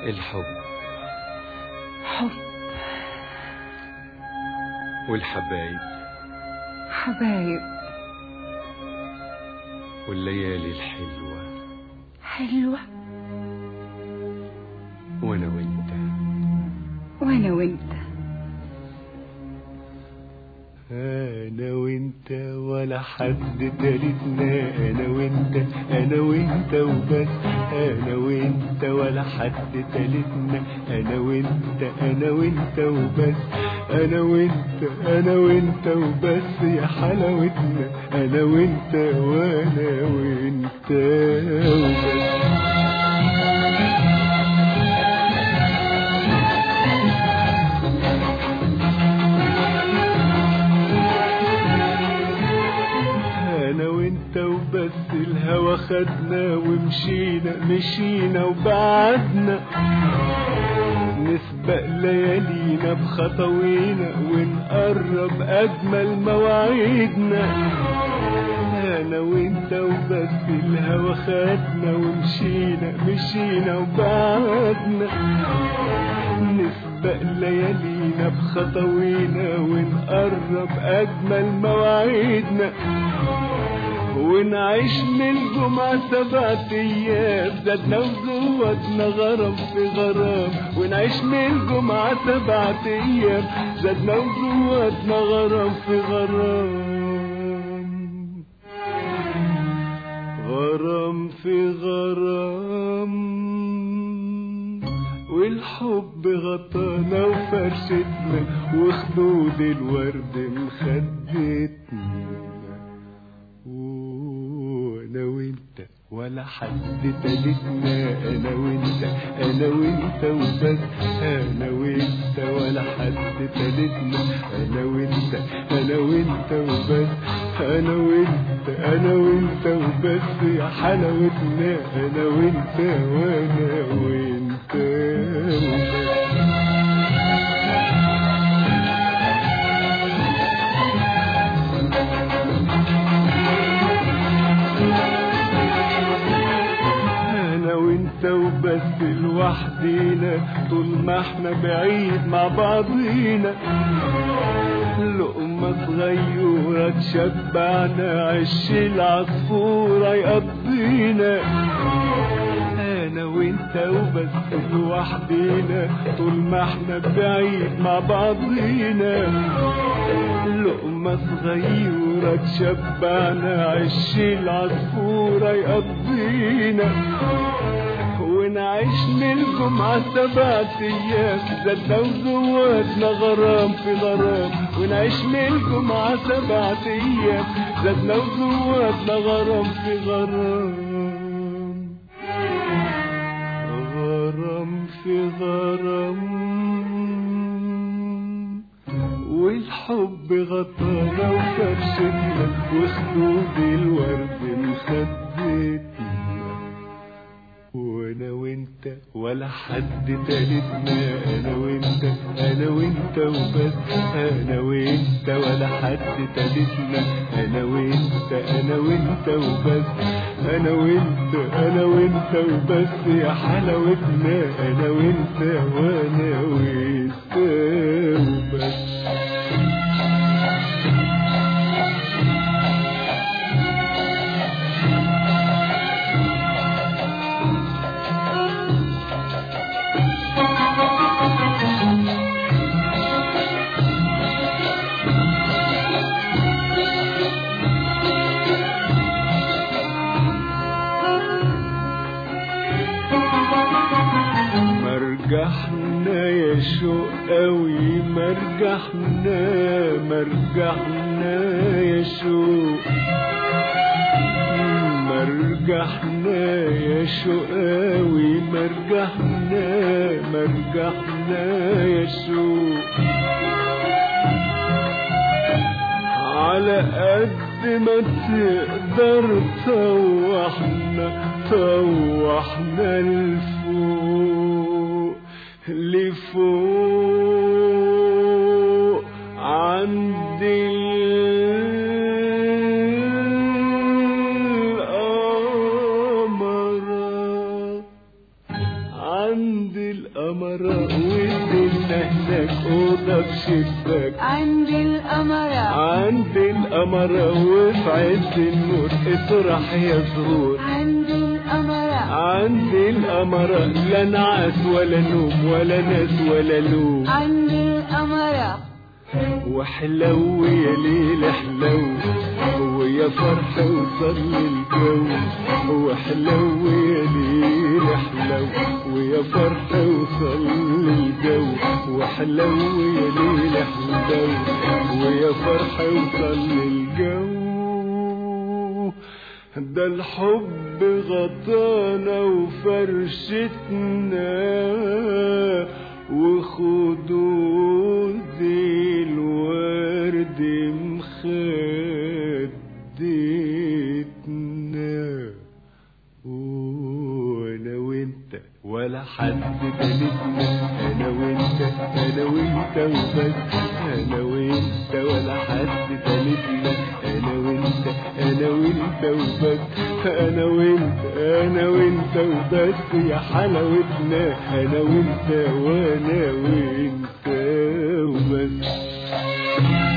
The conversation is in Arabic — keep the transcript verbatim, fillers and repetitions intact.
الحب حب والحبايب حبايب والليالي الحلوة حلوة وانا وانت وانا وانت انا وانت ولا حد تالتنا، انا وانت انا وانت وبس، انا وانت ولا حد تالتنا، انا وانت انا وانت وبس، انا وانت انا وانت وبس يا حلاوتنا، انا وانت وانا وانت وبس. انا وانت وبس الهوى خدنا ومشينا مشينا وبعدنا، نسبق ليالينا بخطوينا ونقرب اجمل مواعيدنا. انا وانت وبس الهوى خدنا ومشينا مشينا وبعدنا، نسبق ليالينا بخطوينا ونقرب اجمل مواعيدنا، ونعيش من الجمعة سبعة ايام زادنا وزودنا غرام في غرام، ونعيش من الجمعة سبعة ايام زادنا وزودنا غرام في غرام، غرام في غرام، والحب غطانا وفرشتنا وخدود الورد مخدتنا، وانا وانت ولا حد تالتنا، انا وانت انا وانت وبس، انا وانت ولا حد تالتنا، انا وانت انا وانت وبس، انا وانت انا وانت وبس يا حلاوتنا، انا وانت وانا وانت وبس. وبس لوحدينا طول ما احنا بعيد مع بعضينا، لقمة صغيرة تشبعنا عش العصفورة يقضينا. انا وانت وبس لوحدينا طول ما احنا بعيد مع بعضينا، لقمة صغيرة تشبعنا عش العصفورة يقضينا، ونعيش من الجمعة سبعة ايام زادنا وزودنا غرام في غرام، ونعيش من الجمعة سبعة ايام زادنا وزودنا غرام في غرام، غرام في غرام، والحب غطانا وفرشتنا وخدود الورد مخدتنا، وانا وانت ولا حد تالتنا، انا وانت انا وانت وبس، انا وانت ولا حد تالتنا، انا وانت انا وانت وبس، انا وانت انا وانت وبس يا حلاوتنا، انا وانت وانا وانت وبس. مرجحنا يا شوق قوي مرجحنا، مرجحنا يا شوق، مرجحنا يا شوق قوي مرجحنا، مرجحنا يا شوق، على قد ما تقدر طوحنا طوحنا لفوق لفوق عند القمر، عند معاك أوضة بشباك عند القمرة عند القمرة وفي عز النور اسرح يا زهور عند القمرة عند القمرة لا نعاس ولا نوم ولا ناس ولا لوم عند القمرة وحلو يا ليل حلو ويا فرح وصل الجو وحلو يا ليل حلو ويا فرح وصل الجو وحلو يا ليل حلو ويا فرح وصل الجو ده الحب غطانا وفرشتنا وخدود الورد مخدتنا وانا وانت ولا حد تالتنا انا وانت انا وانت وبس انا وانت ولا حد تالتنا انا وانت انا وانت وبس انا وانت انا وانت وبس يا حلاوتنا انا وانت وانا وانت وبس